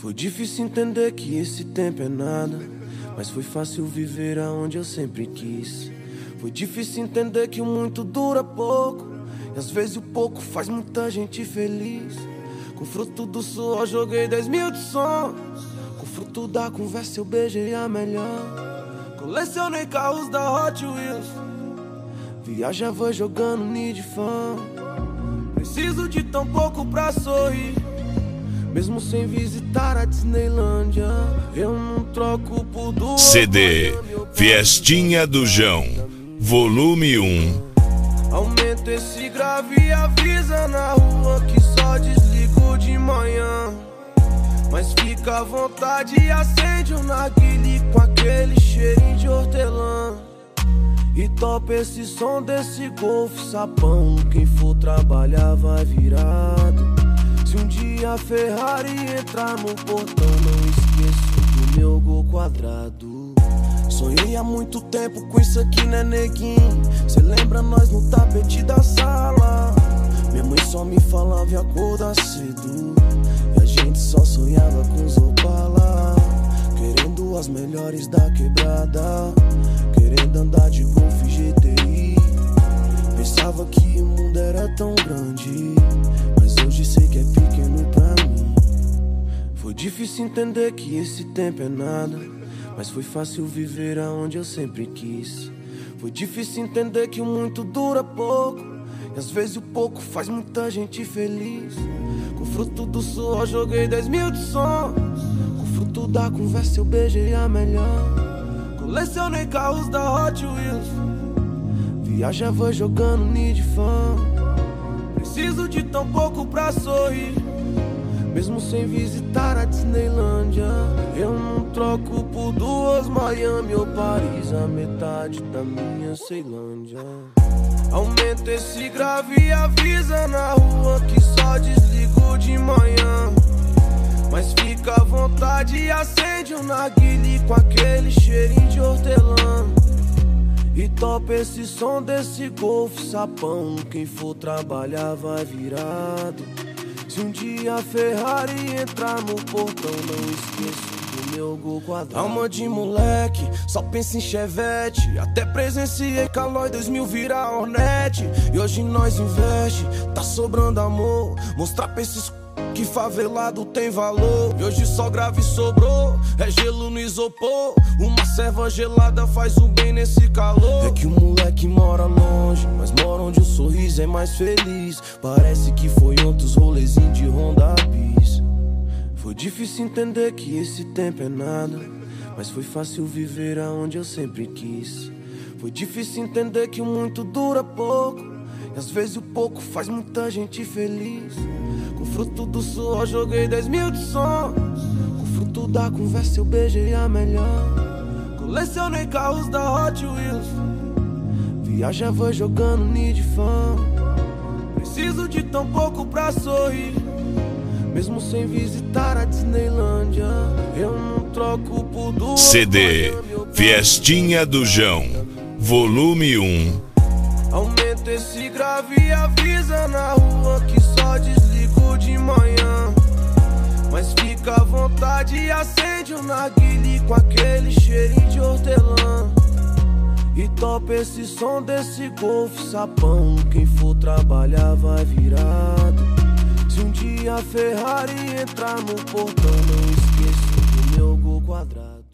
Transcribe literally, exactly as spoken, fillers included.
Foi difícil entender que esse tempo é nada, mas foi fácil viver aonde eu sempre quis. Foi difícil entender que o muito dura pouco, e às vezes o pouco faz muita gente feliz. Com fruto do suor joguei dez mil de sonhos, com fruto da conversa eu beijei a melhor. Colecionei carros da Hot Wheels, viajava jogando Need Fan. Preciso de tão pouco pra sorrir, mesmo sem visitar a Disneylândia. Eu não troco por duas. C D Fiestinha do João, volume um. Aumenta esse grave e avisa na rua que só desligo de manhã. Mas fica à vontade e acende um narguile com aquele cheirinho de hortelã. E topa esse som desse golfe sapão, quem for trabalhar vai virado. Se um dia a Ferrari entrar no portão, não esqueço do meu gol quadrado. Sonhei há muito tempo com isso aqui, né, neguinho? Cê lembra nós no tapete da sala? Minha mãe só me falava em acordar cedo, e a gente só sonhava com os Opala. Querendo as melhores da quebrada, querendo andar de Golf G T I. Pensava que o mundo era tão grande, mas hoje sei que é pequeno pra mim. Foi difícil entender que esse tempo é nada, mas foi fácil viver aonde eu sempre quis. Foi difícil entender que o muito dura pouco, e às vezes o pouco faz muita gente feliz. Com fruto do suor joguei dez mil de sonhos, com fruto da conversa eu beijei a melhor. Colecionei carros da Hot Wheels, viajava jogando Need Fan. Preciso de tão pouco pra sorrir, mesmo sem visitar a Disneylândia. Eu não troco por duas Miami ou Paris, a metade da minha Ceilândia. Aumenta esse grave e avisa na rua que só desligo de manhã. Mas fica à vontade e acende um narguile com aquele cheirinho de hortelã. E topa esse som desse golfe sapão, quem for trabalhar vai virado. Se um dia a Ferrari entrar no portão, não esqueço do meu gol quadrado. Alma de moleque, só pensa em Chevette. Até presenciei Calói dois mil virar Hornet. E hoje nós investe, tá sobrando amor. Mostrar pra esses que favelado tem valor. E hoje só grave sobrou, é gelo no isopor. Uma serva gelada faz um bem nesse calor. É que o moleque mora longe, mas mora onde o sorriso é mais feliz. Parece que foi ontem os rolezinhos de Honda Bis. Foi difícil entender que esse tempo é nada, mas foi fácil viver aonde eu sempre quis. Foi difícil entender que o muito dura pouco, e às vezes o pouco faz muita gente feliz. Com fruto do suor joguei dez mil de sonhos, com fruto da conversa eu beijei a melhor. Colecionei carros da Hot Wheels, viajava jogando Need Fan. Preciso de tão pouco pra sorrir, mesmo sem visitar a Disneylândia. Eu não troco por duas. C D Fiestinha do João, volume um. Aumenta esse grave e avisa na rua que só desligo de manhã. Mas fica à vontade e acende um narguile com aquele cheirinho de hortelã. E topa esse som desse golfe sapão, quem for trabalhar vai virado. Se um dia a Ferrari entrar no portão, não esqueço do meu gol quadrado.